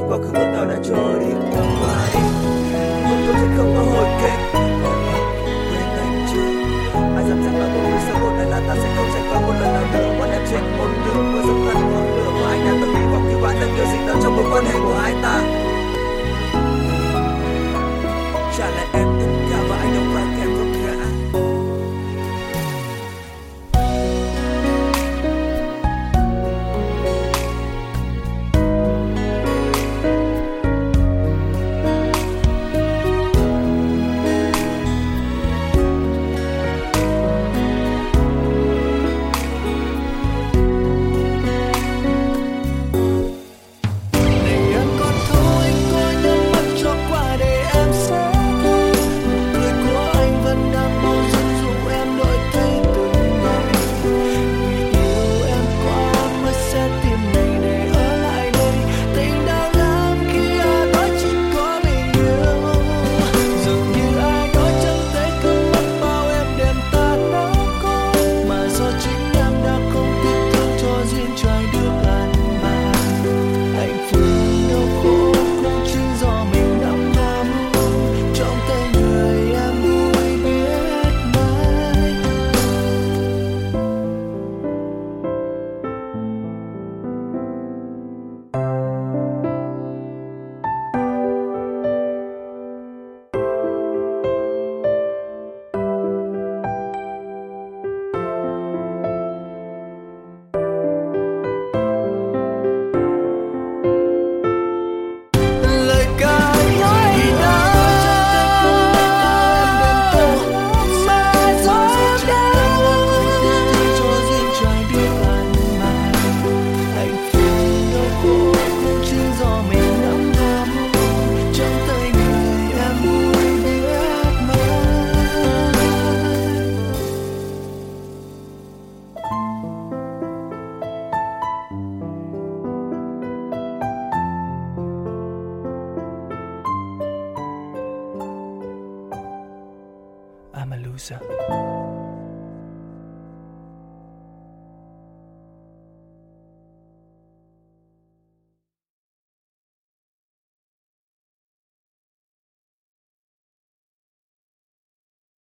quá khứ của tao đã trôi đi qua đi, nhưng tôi sẽ không có hồi kết. Quên anh chưa, ai dám chắc là tôi sau cuộc này là ta sẽ không trải qua một lần nào nữa. Bọn em trên một đường mưa dẫm tắt ngọn lửa của anh đã từng hy vọng cứu vãn được điều gì đó trong mối quan hệ của hai ta. Trả lại em tất cả và anh đâu phải kém vấp ngã. I'm a loser.